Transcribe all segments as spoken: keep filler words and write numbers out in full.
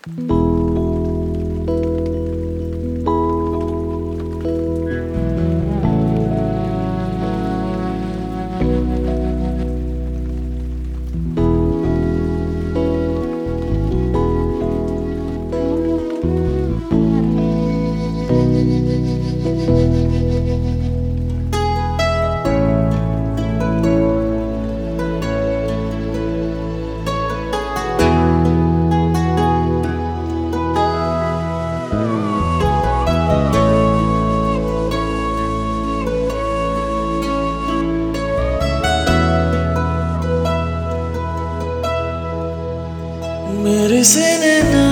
మెరిసెనే నా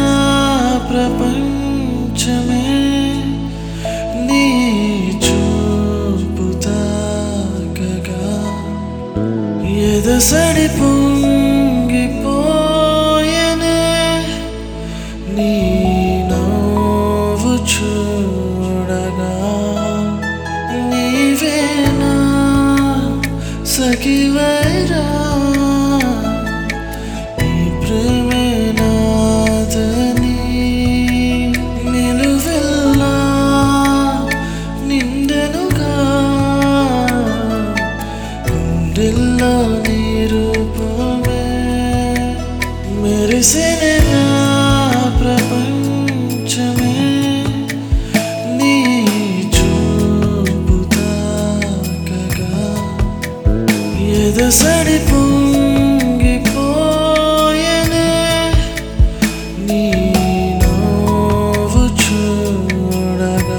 ప్రపంచమే నీ చూపు తాకగా ఎదసడి పొంగిపోయెనే నీ నవ్వు చూడగా నీవేనా సఖివైరా మెరిసెనే నా ప్రపంచమే నీ చూపు తాకగా ఎదసడి పొంగిపోయెనే నీ నవ్వు చూడగా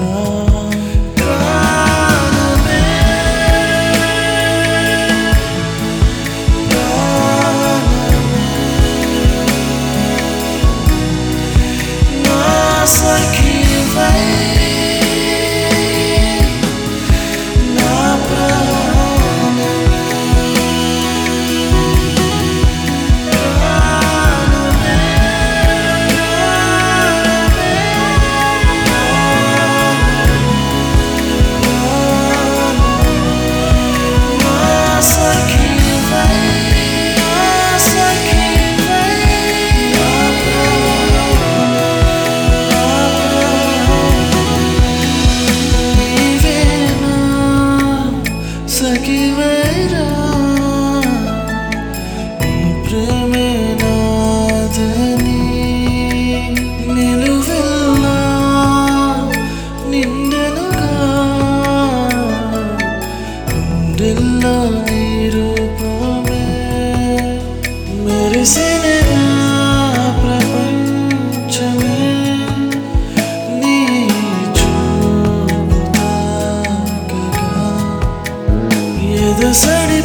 సఖివైరా నీ ప్రేమే నాదని నిలువెల్లా నిండెనుగా గుండెల్లో నీ రూపమే మెరిసెనే నా ప్రపంచమే నీ చూపు తాకగా ఎదసడి